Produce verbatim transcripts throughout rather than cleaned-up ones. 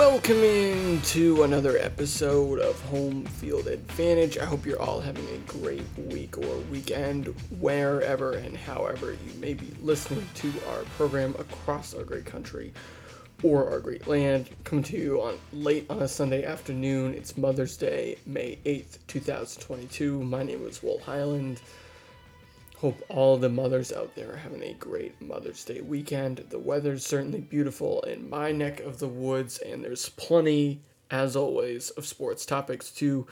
Welcome in to another episode of Home Field Advantage. I hope you're all having a great week or weekend, wherever and however you may be listening to our program across our great country or our great land. Coming to you on late on a Sunday afternoon. It's Mother's Day, May eighth, twenty twenty-two. My name is Will Highland. Hope all the mothers out there are having a great Mother's Day weekend. The weather's certainly beautiful in my neck of the woods, and there's plenty, as always, of sports topics to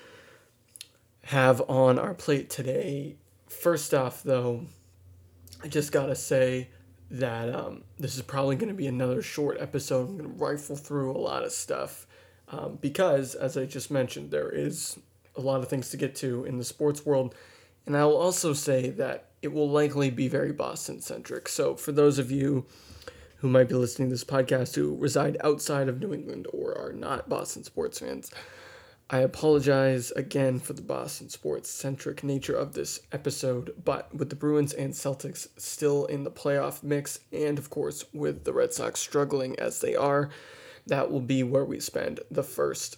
have on our plate today. First off, though, I just gotta say that um, this is probably going to be another short episode. I'm going to rifle through a lot of stuff um, because, as I just mentioned, there is a lot of things to get to in the sports world. And I will also say that it will likely be very Boston-centric. So for those of you who might be listening to this podcast who reside outside of New England or are not Boston sports fans, I apologize again for the Boston sports-centric nature of this episode. But with the Bruins and Celtics still in the playoff mix, and of course with the Red Sox struggling as they are, that will be where we spend the first,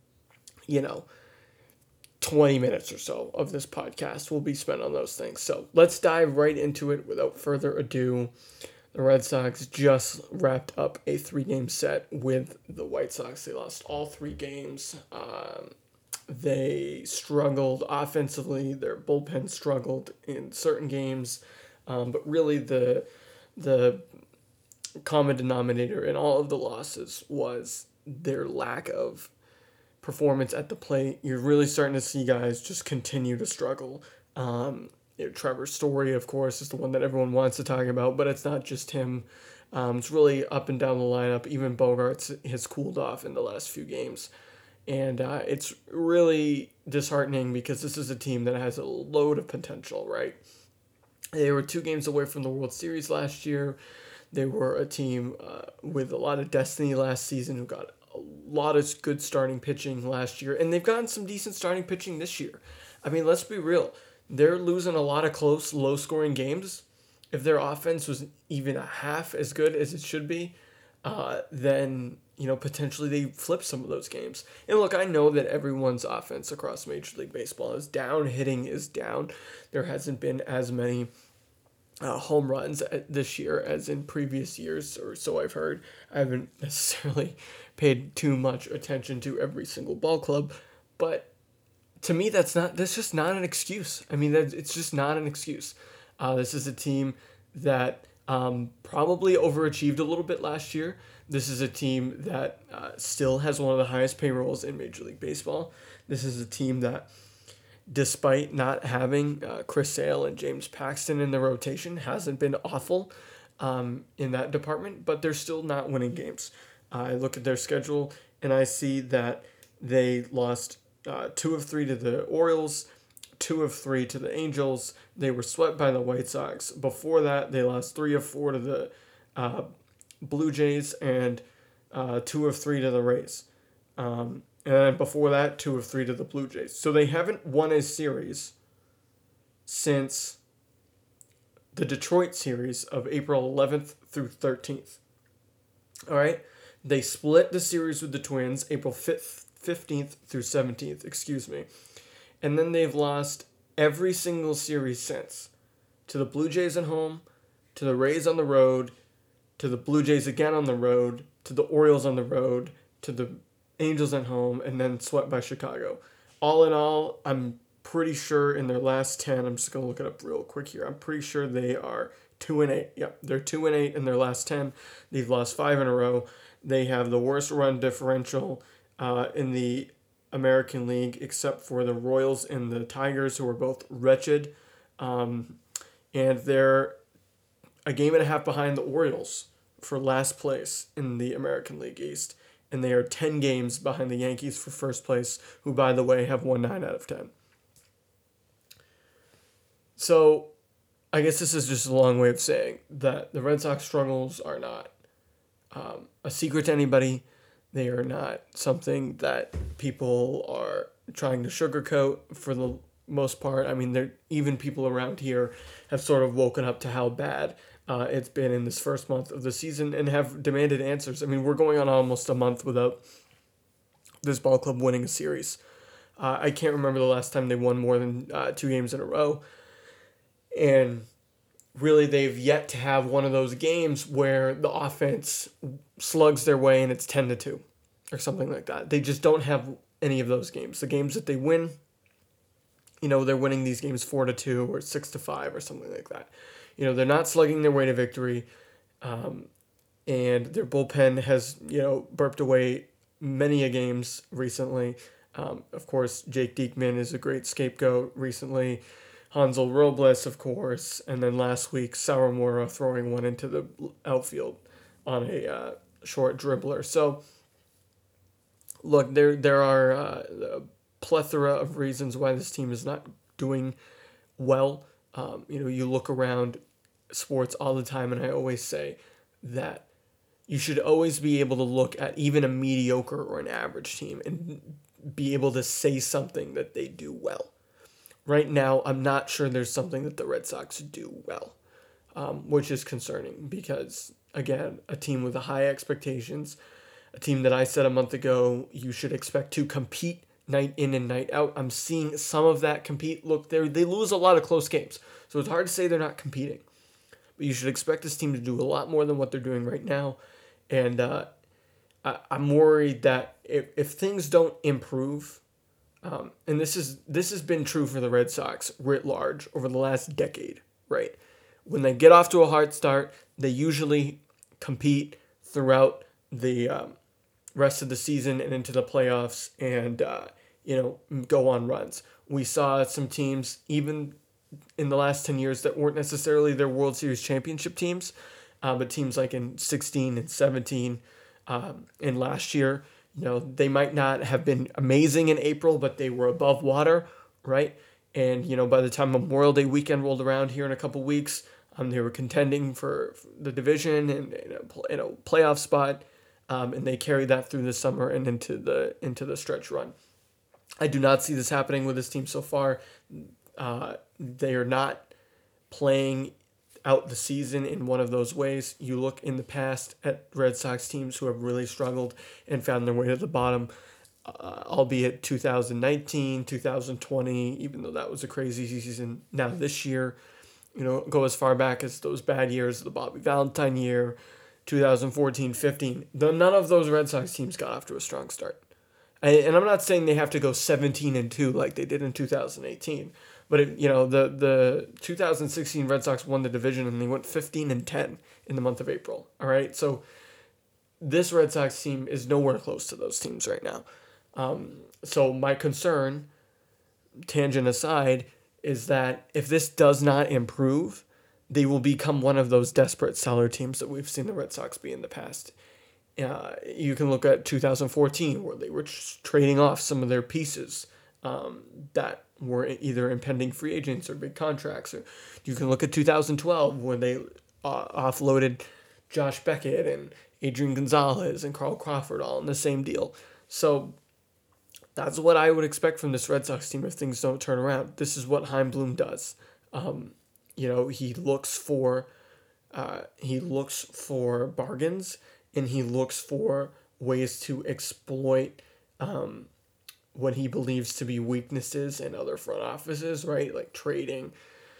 you know, twenty minutes or so of this podcast will be spent on those things. So let's dive right into it without further ado. The Red Sox just wrapped up a three-game set with the White Sox. They lost all three games. Um, they struggled offensively. Their bullpen struggled in certain games. Um, but really the the common denominator in all of the losses was their lack of performance at the plate. You're really starting to see guys just continue to struggle. Um, you know, Trevor Story, of course, is the one that everyone wants to talk about, but it's not just him. Um, it's really up and down the lineup. Even Bogaerts has cooled off in the last few games. And uh, it's really disheartening because this is a team that has a load of potential, right? They were two games away from the World Series last year. They were a team uh, with a lot of destiny last season who got a lot of good starting pitching last year, and they've gotten some decent starting pitching this year. I mean, let's be real. They're losing a lot of close, low-scoring games. If their offense was even a half as good as it should be, uh, then, you know, potentially they flip some of those games. And look, I know that everyone's offense across Major League Baseball is down. Hitting is down. There hasn't been as many Uh, home runs this year as in previous years, or so I've heard. I haven't necessarily paid too much attention to every single ball club, but to me, that's not. That's just not an excuse. I mean, that it's just not an excuse. Uh, this is a team that um, probably overachieved a little bit last year. This is a team that uh, still has one of the highest payrolls in Major League Baseball. This is a team that, despite not having uh, Chris Sale and James Paxton in the rotation, hasn't been awful um, in that department, but they're still not winning games. Uh, I look at their schedule, and I see that they lost uh, two of three to the Orioles, two of three to the Angels. They were swept by the White Sox. Before that, they lost three of four to the uh, Blue Jays and uh, two of three to the Rays. Um, And then before that, two of three to the Blue Jays. So they haven't won a series since the Detroit series of April eleventh through thirteenth. All right? They split the series with the Twins April fifth, fifteenth through seventeenth, excuse me. And then they've lost every single series since. To the Blue Jays at home, to the Rays on the road, to the Blue Jays again on the road, to the Orioles on the road, to the Angels at home, and then swept by Chicago. All in all, I'm pretty sure in their last ten, I'm just going to look it up real quick here. I'm pretty sure they are two and eight. Yep, they're two and eight in their last ten. They've lost five in a row. They have the worst run differential uh, in the American League, except for the Royals and the Tigers, who are both wretched. Um, and they're a game and a half behind the Orioles for last place in the American League East. And they are ten games behind the Yankees for first place, who, by the way, have won nine out of ten. So, I guess this is just a long way of saying that the Red Sox struggles are not um, a secret to anybody. They are not something that people are trying to sugarcoat for the most part. I mean, there even people around here have sort of woken up to how bad uh, it's been in this first month of the season and have demanded answers. I mean, we're going on almost a month without this ball club winning a series. Uh, I can't remember the last time they won more than uh, two games in a row. And really, they've yet to have one of those games where the offense slugs their way and it's ten to two or something like that. They just don't have any of those games. The games that they win, you know, they're winning these games four to two or six to five or something like that. You know, they're not slugging their way to victory. Um, and their bullpen has, you know, burped away many a games recently. Um, of course, Jake Diekman is a great scapegoat recently. Hansel Robles, of course, and then last week, Sawamura throwing one into the outfield on a uh, short dribbler. So, look, there there are uh, a plethora of reasons why this team is not doing well. Um, you know, you look around sports all the time, and I always say that you should always be able to look at even a mediocre or an average team and be able to say something that they do well. Right now, I'm not sure there's something that the Red Sox do well, um, which is concerning because, again, a team with high expectations, a team that I said a month ago you should expect to compete night in and night out. I'm seeing some of that compete. Look, they they lose a lot of close games, so it's hard to say they're not competing. But you should expect this team to do a lot more than what they're doing right now. And uh, I, I'm worried that if, if things don't improve, Um, and this is this has been true for the Red Sox writ large over the last decade, right? When they get off to a hard start, they usually compete throughout the um, rest of the season and into the playoffs, and uh, you know go on runs. We saw some teams even in the last ten years that weren't necessarily their World Series championship teams, uh, but teams like in sixteen and seventeen, um, and last year. You know, they might not have been amazing in April, but they were above water, right? And, you know, by the time Memorial Day weekend rolled around here in a couple weeks, um, they were contending for the division and, and a, in a playoff spot, um, and they carried that through the summer and into the into the stretch run. I do not see this happening with this team so far. Uh, they are not playing out the season in one of those ways. You look in the past at Red Sox teams who have really struggled and found their way to the bottom, uh, albeit two thousand nineteen, two thousand twenty, even though that was a crazy season. Now this year, you know, go as far back as those bad years, the Bobby Valentine year, two thousand fourteen, fifteen. The, none of those Red Sox teams got off to a strong start. And, and I'm not saying they have to go seventeen and two like they did in two thousand eighteen. But, it, you know, the, the two thousand sixteen Red Sox won the division and they went fifteen and ten in the month of April. All right. So this Red Sox team is nowhere close to those teams right now. Um, so my concern, tangent aside, is that if this does not improve, they will become one of those desperate seller teams that we've seen the Red Sox be in the past. Uh, you can look at two thousand fourteen where they were trading off some of their pieces um, that were either impending free agents or big contracts. Or you can look at two thousand twelve when they uh, offloaded Josh Beckett and Adrian Gonzalez and Carl Crawford all in the same deal. So that's what I would expect from this Red Sox team if things don't turn around. This is what Chaim Bloom does. Um, you know, he looks for uh, he looks for bargains and he looks for ways to exploit um, what he believes to be weaknesses in other front offices, right? Like trading,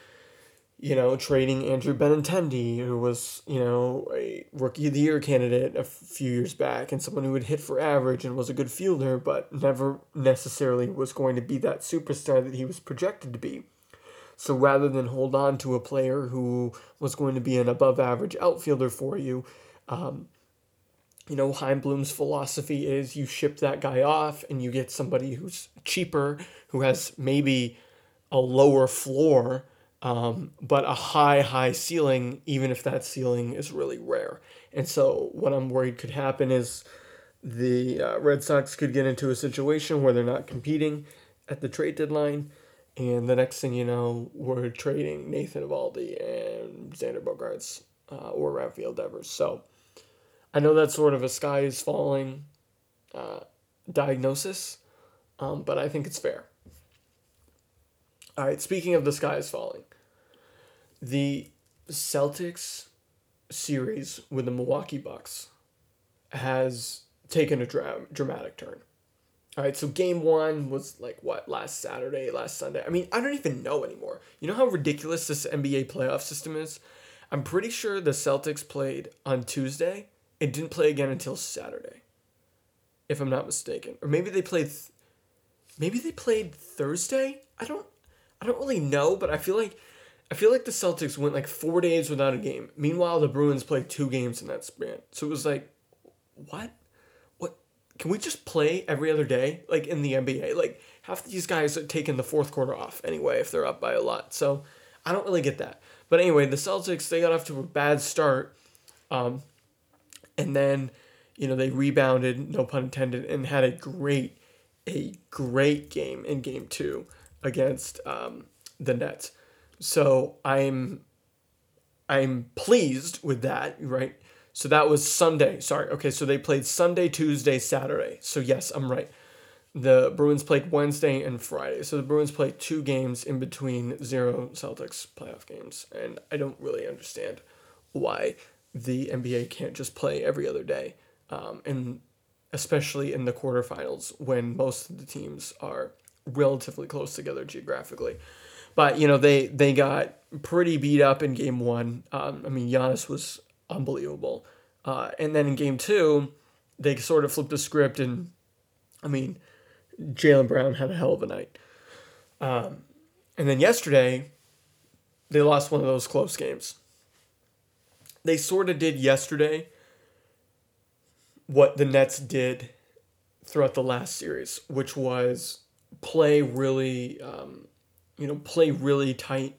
you know, trading Andrew Benintendi, who was, you know, a Rookie of the Year candidate a few years back and someone who would hit for average and was a good fielder, but never necessarily was going to be that superstar that he was projected to be. So rather than hold on to a player who was going to be an above average outfielder for you, um, you know, Chaim Bloom's philosophy is you ship that guy off and you get somebody who's cheaper, who has maybe a lower floor, um, but a high, high ceiling, even if that ceiling is really rare. And so what I'm worried could happen is the uh, Red Sox could get into a situation where they're not competing at the trade deadline. And the next thing you know, we're trading Nathan Eovaldi and Xander Bogaerts uh, or Rafael Devers. So I know that's sort of a sky is falling uh, diagnosis, um, but I think it's fair. All right, speaking of the sky is falling, the Celtics series with the Milwaukee Bucks has taken a dra- dramatic turn. All right, so game one was like what, last Saturday, last Sunday? I mean, I don't even know anymore. You know how ridiculous this N B A playoff system is? I'm pretty sure the Celtics played on Tuesday and didn't play again until Saturday, if I'm not mistaken. Or maybe they played, th- maybe they played Thursday. I don't, I don't really know, but I feel like, I feel like the Celtics went like four days without a game. Meanwhile, the Bruins played two games in that span. So it was like, what? Can we just play every other day, like in the N B A? Like, half these guys are taking the fourth quarter off anyway if they're up by a lot. So I don't really get that. But anyway, the Celtics, they got off to a bad start. Um, and then, you know, they rebounded, no pun intended, and had a great, a great game in game two against um, the Nets. So I'm, I'm pleased with that, right? So that was Sunday. Sorry. Okay, so they played Sunday, Tuesday, Saturday. So yes, I'm right. The Bruins played Wednesday and Friday. So the Bruins played two games in between zero Celtics playoff games. And I don't really understand why the N B A can't just play every other day. Um, and especially in the quarterfinals when most of the teams are relatively close together geographically. But, you know, they, they got pretty beat up in game one. Um, I mean, Giannis was unbelievable. Uh, and then in game two, they sort of flipped the script, and I mean, Jaylen Brown had a hell of a night. Um, and then yesterday, they lost one of those close games. They sort of did yesterday what the Nets did throughout the last series, which was play really, um, you know, play really tight,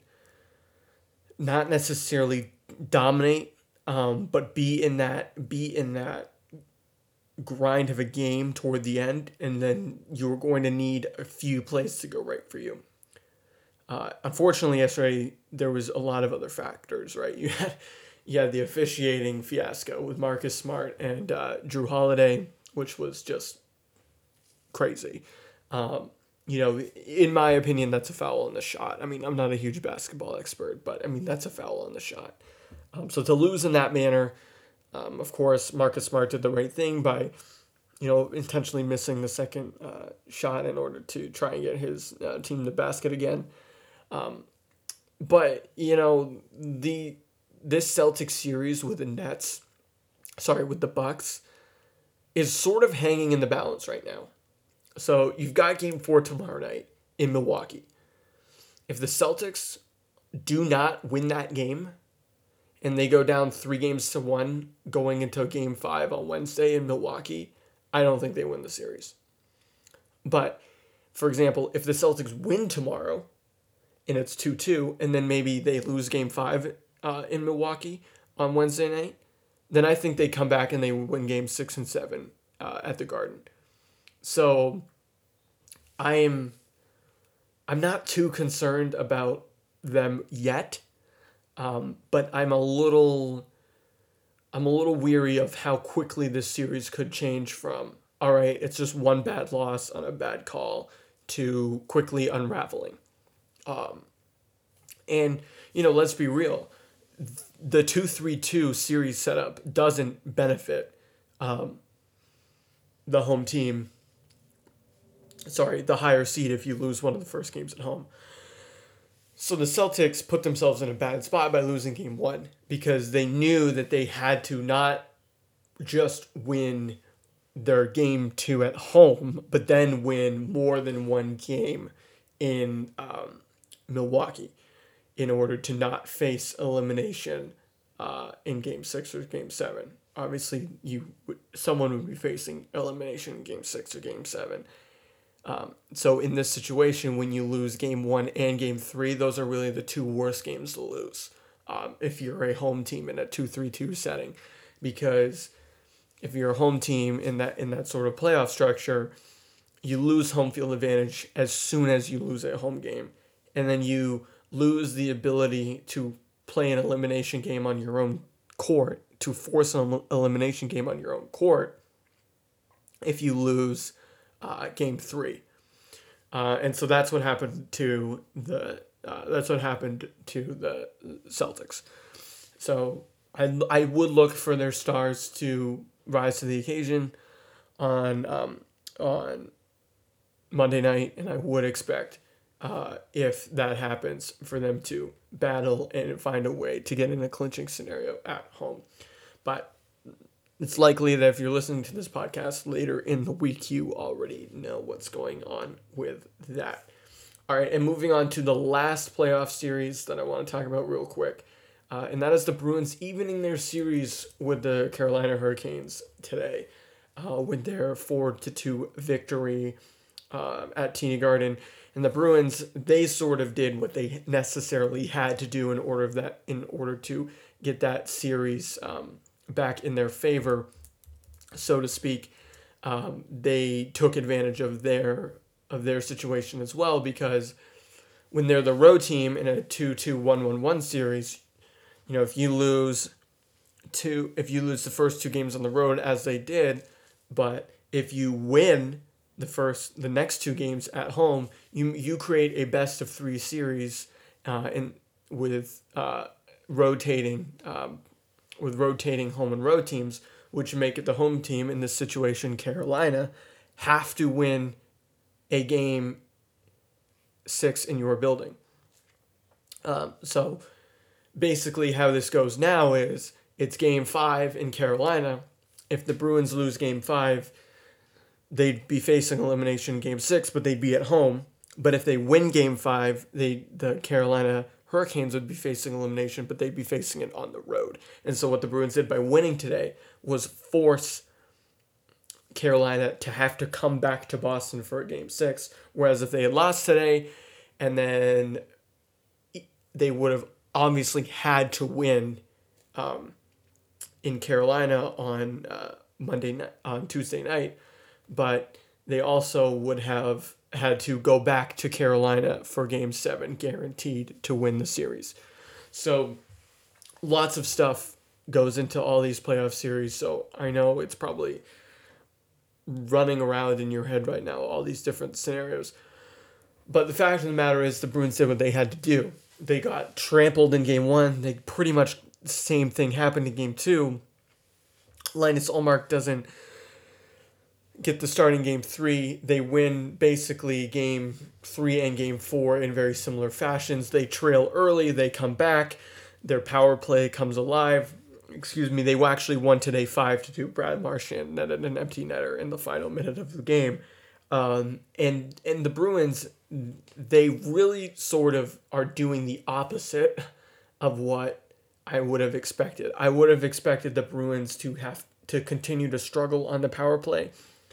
not necessarily dominate, um, but be in that be in that grind of a game toward the end, and then you're going to need a few plays to go right for you. Uh, unfortunately, yesterday there was a lot of other factors. Right, you had you had the officiating fiasco with Marcus Smart and uh, Drew Holiday, which was just crazy. Um, you know, in my opinion, that's a foul on the shot. I mean, I'm not a huge basketball expert, but I mean that's a foul on the shot. Um, so to lose in that manner, um, of course, Marcus Smart did the right thing by, you know, intentionally missing the second uh, shot in order to try and get his uh, team the basket again. Um, but you know, the this Celtics series with the Nets, sorry, with the Bucks, is sort of hanging in the balance right now. So you've got Game Four tomorrow night in Milwaukee. If the Celtics do not win that game, and they go down three games to one going into game five on Wednesday in Milwaukee, I don't think they win the series. But, for example, if the Celtics win tomorrow and it's two two, and then maybe they lose game five uh, in Milwaukee on Wednesday night, then I think they come back and they win game six and seven uh, at the Garden. So I'm I'm not too concerned about them yet. Um, but I'm a little, I'm a little weary of how quickly this series could change from, all right, it's just one bad loss on a bad call to quickly unraveling. Um, and, you know, let's be real. The two three two series setup doesn't benefit um, the home team. Sorry, the higher seed if you lose one of the first games at home. So the Celtics put themselves in a bad spot by losing game one because they knew that they had to not just win their game two at home, but then win more than one game in um, Milwaukee in order to not face elimination uh, in game six or game seven. Obviously, you would, someone would be facing elimination in game six or game seven. Um, so in this situation, when you lose game one and game three, those are really the two worst games to lose um, if you're a home team in a two three two setting. Because if you're a home team in that in that sort of playoff structure, you lose home field advantage as soon as you lose a home game. And then you lose the ability to play an elimination game on your own court, to force an elimination game on your own court if you lose uh, game three. Uh, and so that's what happened to the uh, that's what happened to the Celtics. So I, I would look for their stars to rise to the occasion on um, on Monday night, and I would expect uh, if that happens for them to battle and find a way to get in a clinching scenario at home. But it's likely that if you're listening to this podcast later in the week, you already know what's going on with that. All right, and moving on to the last playoff series that I want to talk about real quick, uh, and that is the Bruins evening their series with the Carolina Hurricanes today uh, with their four to two victory uh, at T D Garden. And the Bruins, they sort of did what they necessarily had to do in order of that in order to get that series um, back in their favor, so to speak. Um, they took advantage of their of their situation as well, because when they're the road team in a two two one one one series, you know, if you lose two if you lose the first two games on the road, as they did, but if you win the first the next two games at home, you you create a best of three series uh, in with uh, rotating um, with rotating home and road teams, which make it the home team in this situation, Carolina, have to win a game six in your building. Um, so basically how this goes now is it's game five in Carolina. If the Bruins lose game five, they'd be facing elimination in game six, but they'd be at home. But if they win game five, they the Carolina Hurricanes would be facing elimination, but they'd be facing it on the road. And so what the Bruins did by winning today was force Carolina to have to come back to Boston for a game six. Whereas if they had lost today, and then they would have obviously had to win um, in Carolina on uh, Monday night, on Tuesday night, but they also would have had to go back to Carolina for game seven, guaranteed to win the series. So lots of stuff goes into all these playoff series. So I know it's probably running around in your head right now, all these different scenarios. But the fact of the matter is the Bruins did what they had to do. They got trampled in game one. They pretty much the same thing happened in game two. Linus Ullmark doesn't get the start in game three. They win basically game three and game four in very similar fashions. They trail early. They come back. Their power play comes alive. Excuse me. They actually won today five to two. Brad Marchand netted an empty netter in the final minute of the game. Um, and, and the Bruins, they really sort of are doing the opposite of what I would have expected. I would have expected the Bruins to have to continue to struggle on the power play,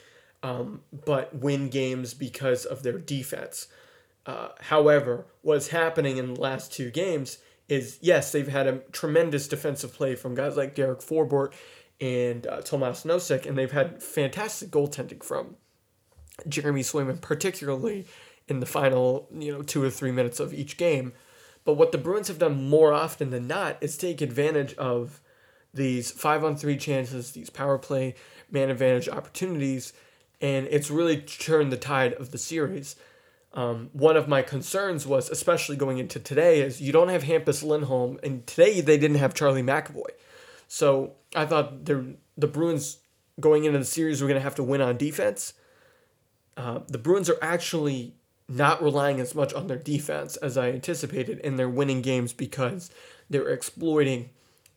um, but win games because of their defense. Uh, however, what's happening in the last two games is, yes, they've had a tremendous defensive play from guys like Derek Forbort and uh, Tomas Nosek, and they've had fantastic goaltending from Jeremy Swayman, particularly in the final, you know, two or three minutes of each game. But what the Bruins have done more often than not is take advantage of these five-on-three chances, these power play, man advantage opportunities, and it's really turned the tide of the series. Um, one of my concerns was, especially going into today, is you don't have Hampus Lindholm, and today they didn't have Charlie McAvoy. So I thought the the Bruins going into the series were going to have to win on defense. Uh, the Bruins are actually not relying as much on their defense as I anticipated, and they're winning games because they're exploiting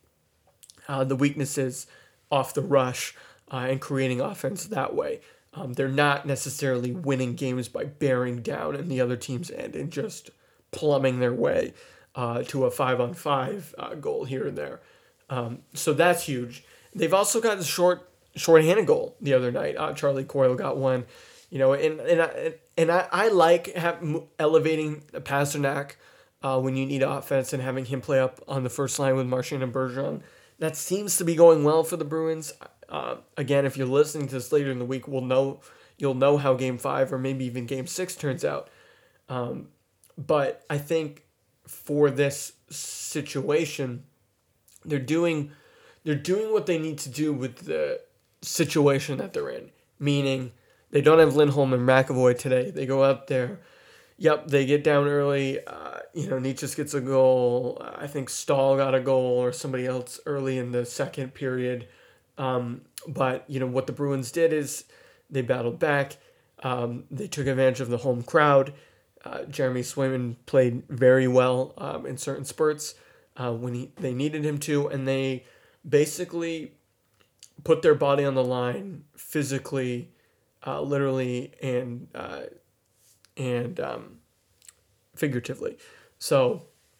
uh, the weaknesses off the rush uh, and creating offense that way. Um, they're not necessarily winning games by bearing down in the other team's end and just plumbing their way uh, to a five-on-five uh, goal here and there. Um, so that's huge. They've also got the short, short-handed goal the other night. Uh, Charlie Coyle got one. You know, and and I, and I, I like have, elevating Pasternak uh, when you need offense and having him play up on the first line with Marchand and Bergeron. That seems to be going well for the Bruins. Uh, again, if you're listening to this later in the week, we'll know you'll know how Game Five or maybe even Game Six turns out. Um, but I think for this situation, they're doing they're doing what they need to do with the situation that they're in, meaning they don't have Lindholm and McAvoy today. They go out there. Yep, they get down early. Uh, you know, Nietzsche gets a goal. I think Stahl got a goal or somebody else early in the second period. Um, but, you know, what the Bruins did is they battled back. Um, they took advantage of the home crowd. Uh, Jeremy Swayman played very well um, in certain spurts uh, when he, they needed him to. And they basically put their body on the line physically, uh, literally, and uh, and um, figuratively. So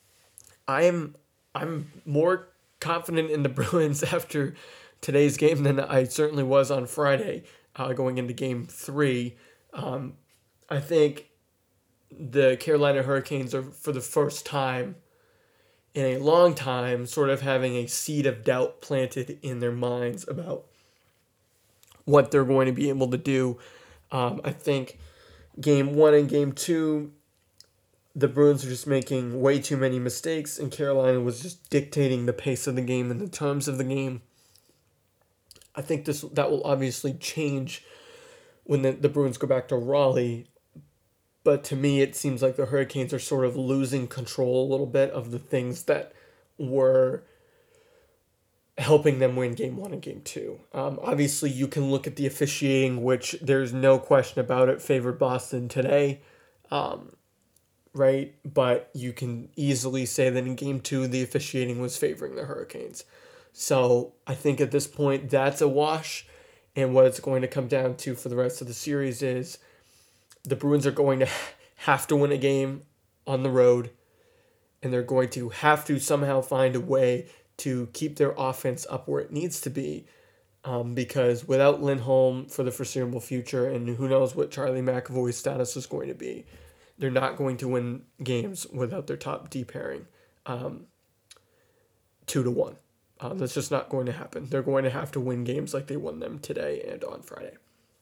I'm I'm more confident in the Bruins after today's game than I certainly was on Friday, uh, going into Game Three. Um, I think the Carolina Hurricanes are, for the first time in a long time, sort of having a seed of doubt planted in their minds about what they're going to be able to do. Um, I think Game one and Game two, the Bruins are just making way too many mistakes, and Carolina was just dictating the pace of the game and the terms of the game. I think this that will obviously change when the, the Bruins go back to Raleigh. But to me, it seems like the Hurricanes are sort of losing control a little bit of the things that were helping them win Game one and Game two. Um, obviously, you can look at the officiating, which there's no question about it, favored Boston today, um, right? But you can easily say that in Game two, the officiating was favoring the Hurricanes. So I think at this point, that's a wash. And what it's going to come down to for the rest of the series is the Bruins are going to have to win a game on the road, and they're going to have to somehow find a way to keep their offense up where it needs to be, um, because without Lindholm for the foreseeable future, and who knows what Charlie McAvoy's status is going to be, they're not going to win games without their top D pairing um, two to one. Um, that's just not going to happen. They're going to have to win games like they won them today and on Friday.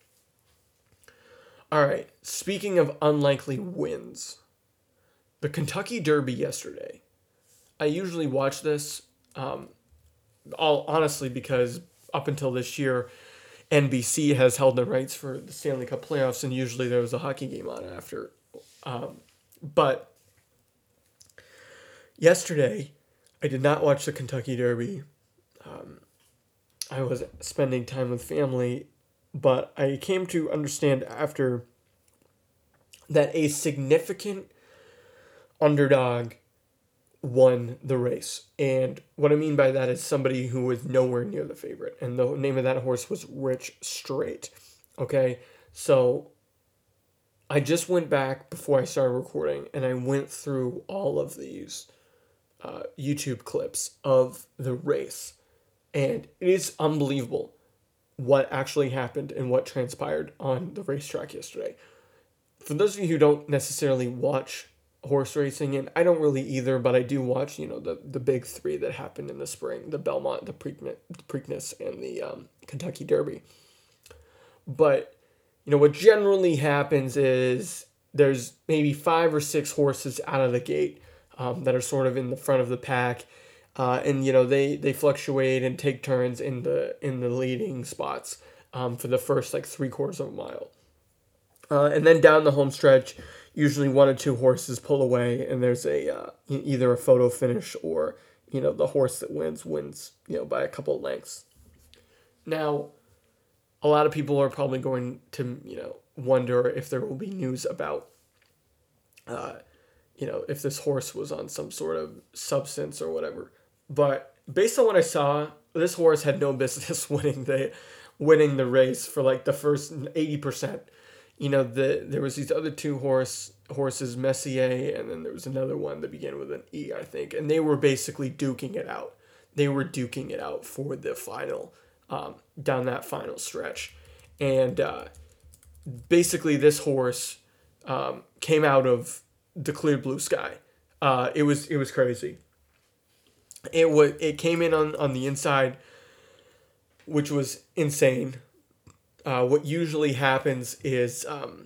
All right, speaking of unlikely wins, the Kentucky Derby yesterday. I usually watch this, um, all honestly, because up until this year, N B C has held the rights for the Stanley Cup playoffs, and usually there was a hockey game on after. Um, but yesterday, I did not watch the Kentucky Derby. Um, I was spending time with family, but I came to understand after that a significant underdog won the race. And what I mean by that is somebody who was nowhere near the favorite. And the name of that horse was Rich Straight. Okay, so I just went back before I started recording and I went through all of these uh, YouTube clips of the race. And it is unbelievable what actually happened and what transpired on the racetrack yesterday. For those of you who don't necessarily watch horse racing, and I don't really either, but I do watch, you know, the, the big three that happened in the spring, the Belmont, the Preakness, the Preakness and the um, Kentucky Derby. But, you know, what generally happens is there's maybe five or six horses out of the gate um, that are sort of in the front of the pack. Uh, and, you know, they, they fluctuate and take turns in the in the leading spots um, for the first, like, three quarters of a mile. Uh, and then down the home stretch, usually one or two horses pull away, and there's a uh, either a photo finish or, you know, the horse that wins wins, you know, by a couple of lengths. Now, a lot of people are probably going to, you know, wonder if there will be news about, uh, you know, if this horse was on some sort of substance or whatever. But based on what I saw, this horse had no business winning the winning the race for like the first eighty percent. You know, the there was these other two horse horses, Messier, and then there was another one that began with an E, I think, and they were basically duking it out. They were duking it out for the final, um, down that final stretch, and uh, basically this horse um, came out of the clear blue sky. Uh, it was it was crazy. It was it came in on, on the inside, which was insane. Uh, what usually happens is, um,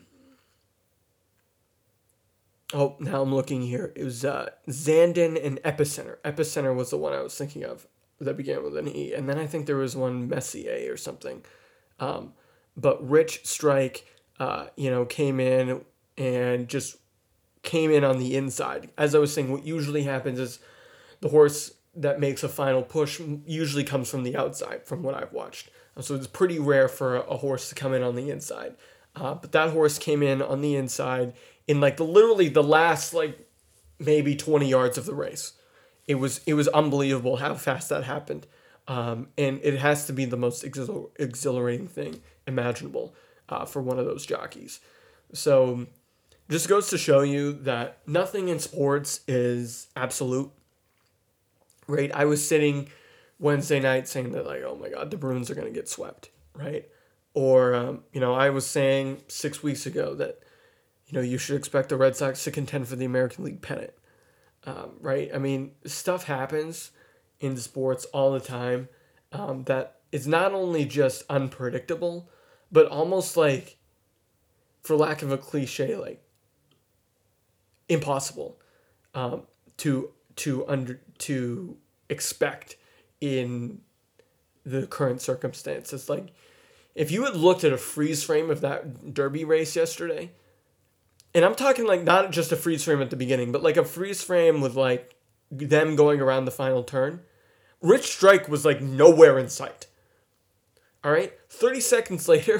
oh, now I'm looking here. It was uh, Zandon and Epicenter. Epicenter was the one I was thinking of that began with an E. And then I think there was one Messier or something. Um, but Rich Strike uh, you know, came in and just came in on the inside. As I was saying, what usually happens is the horse that makes a final push usually comes from the outside, from what I've watched. So it's pretty rare for a horse to come in on the inside. Uh, but that horse came in on the inside in like the literally the last like maybe twenty yards of the race. It was it was unbelievable how fast that happened. Um, and it has to be the most exhil- exhilarating thing imaginable uh, for one of those jockeys. So just goes to show you that nothing in sports is absolute. Right? I was sitting Wednesday night saying that, like, oh my God, the Bruins are going to get swept, right? Or, um, you know, I was saying six weeks ago that, you know, you should expect the Red Sox to contend for the American League pennant, um, right? I mean, stuff happens in sports all the time um, that is not only just unpredictable, but almost like, for lack of a cliche, like impossible um, to to under to expect in the current circumstances. Like, if you had looked at a freeze frame of that Derby race yesterday, and I'm talking like not just a freeze frame at the beginning, but like a freeze frame with like them going around the final turn, Rich Strike was like nowhere in sight. All right, thirty seconds later,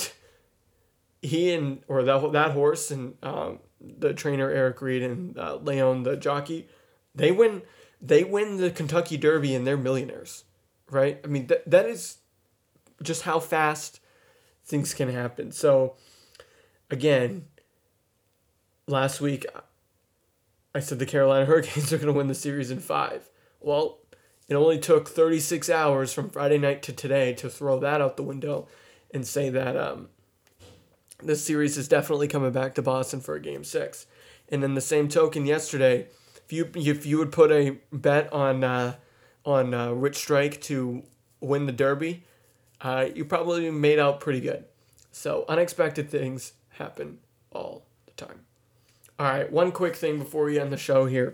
he and or that that horse and um, the trainer Eric Reed and uh, Leon the jockey, they win. They win the Kentucky Derby and they're millionaires, right? I mean that that is just how fast things can happen. So, again, last week I said the Carolina Hurricanes are going to win the series in five. Well, it only took thirty-six hours from Friday night to today to throw that out the window and say that um, this series is definitely coming back to Boston for a game six. And in the same token, yesterday, if you if you would put a bet on uh, on uh, Rich Strike to win the Derby, uh, you probably made out pretty good. So unexpected things happen all the time. All right, one quick thing before we end the show here.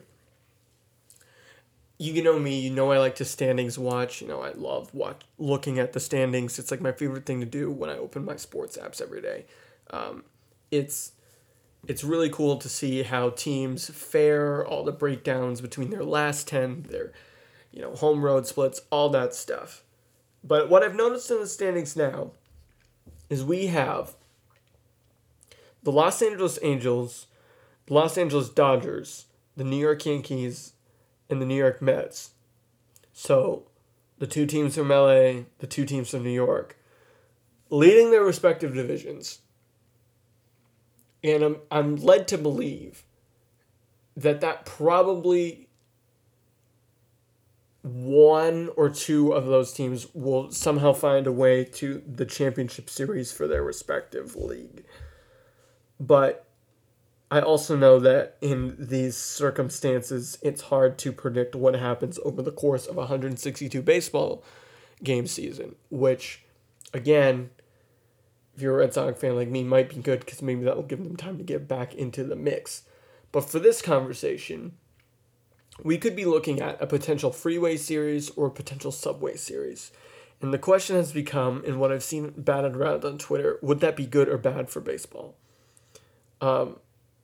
You know me, you know I like to standings watch. You know, I love watch, looking at the standings. It's like my favorite thing to do when I open my sports apps every day. Um, it's it's really cool to see how teams fare, all the breakdowns between their last ten, their you know home road splits, all that stuff. But what I've noticed in the standings now is we have the Los Angeles Angels, the Los Angeles Dodgers, the New York Yankees, and the New York Mets. So, the two teams from L A, the two teams from New York, leading their respective divisions. And I'm I'm led to believe that that probably one or two of those teams will somehow find a way to the championship series for their respective league. But I also know that in these circumstances, it's hard to predict what happens over the course of a one hundred sixty-two baseball game season, which, again, if you're a Red Sox fan like me, might be good because maybe that will give them time to get back into the mix. But for this conversation, we could be looking at a potential freeway series or a potential subway series. And the question has become, and what I've seen batted around on Twitter, would that be good or bad for baseball? Um,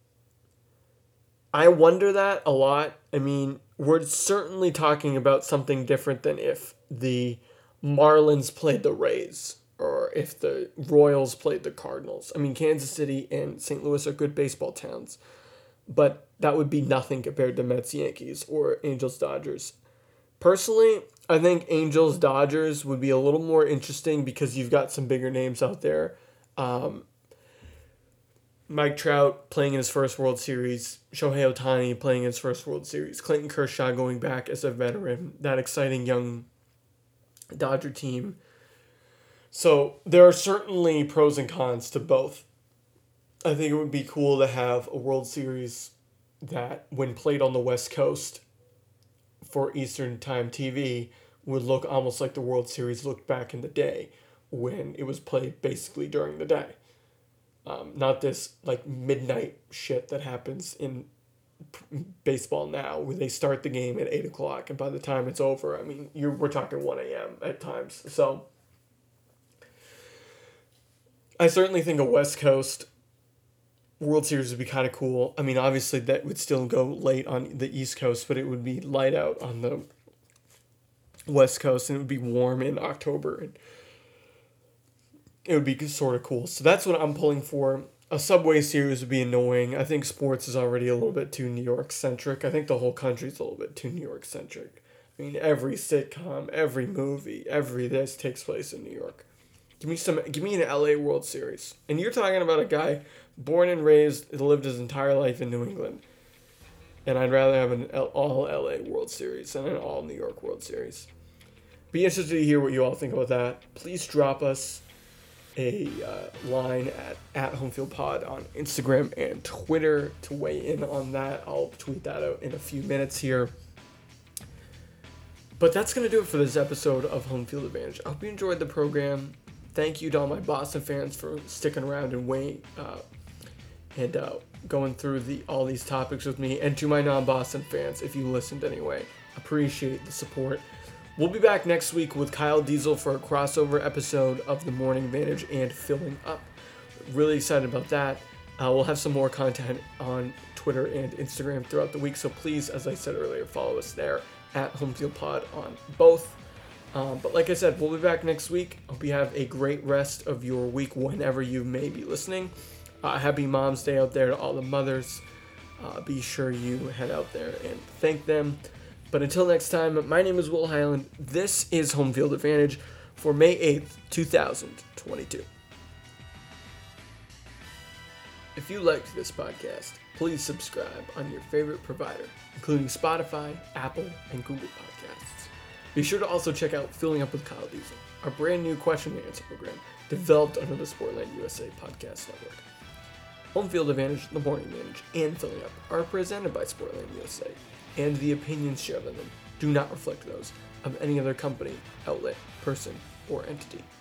I wonder that a lot. I mean, we're certainly talking about something different than if the Marlins played the Rays or if the Royals played the Cardinals. I mean, Kansas City and Saint Louis are good baseball towns, but that would be nothing compared to Mets Yankees or Angels Dodgers. Personally, I think Angels Dodgers would be a little more interesting because you've got some bigger names out there. Um, Mike Trout playing in his first World Series, Shohei Ohtani playing in his first World Series, Clayton Kershaw going back as a veteran, that exciting young Dodger team. So there are certainly pros and cons to both. I think it would be cool to have a World Series that, when played on the West Coast for Eastern Time T V, would look almost like the World Series looked back in the day when it was played basically during the day. Um, not this like midnight shit that happens in p- baseball now, where they start the game at eight o'clock and by the time it's over, I mean, you're we're talking one a.m. at times. So I certainly think a West Coast World Series would be kind of cool. I mean, obviously that would still go late on the East Coast, but it would be light out on the West Coast, and it would be warm in October, and it would be sort of cool. So that's what I'm pulling for. A Subway Series would be annoying. I think sports is already a little bit too New York centric. I think the whole country's a little bit too New York centric. I mean, every sitcom, every movie, every this takes place in New York. Give me some. Give me an L A World Series. And you're talking about a guy born and raised, lived his entire life in New England. And I'd rather have an all L A World Series than an all New York World Series. Be interested to hear what you all think about that. Please drop us a uh, line at, at HomefieldPod on Instagram and Twitter to weigh in on that. I'll tweet that out in a few minutes here. But that's going to do it for this episode of Home Field Advantage. I hope you enjoyed the program. Thank you to all my Boston fans for sticking around and waiting uh, and uh, going through the all these topics with me. And to my non-Boston fans, if you listened anyway, appreciate the support. We'll be back next week with Kyle Diesel for a crossover episode of The Morning Advantage and Filling Up. Really excited about that. Uh, we'll have some more content on Twitter and Instagram throughout the week, so please, as I said earlier, follow us there at HomefieldPod on both. Um, but like I said, we'll be back next week. Hope you have a great rest of your week whenever you may be listening. Uh, happy Mom's Day out there to all the mothers. Uh, be sure you head out there and thank them. But until next time, my name is Will Highland. This is Home Field Advantage for May eighth, twenty twenty-two. If you liked this podcast, please subscribe on your favorite provider, including Spotify, Apple, and Google Podcasts. Be sure to also check out Filling Up with Kyle Diesel, our brand new question and answer program developed under the Sportland U S A Podcast Network. Home Field Advantage, The Morning Advantage, and Filling Up are presented by Sportland U S A, and the opinions shared in them do not reflect those of any other company, outlet, person, or entity.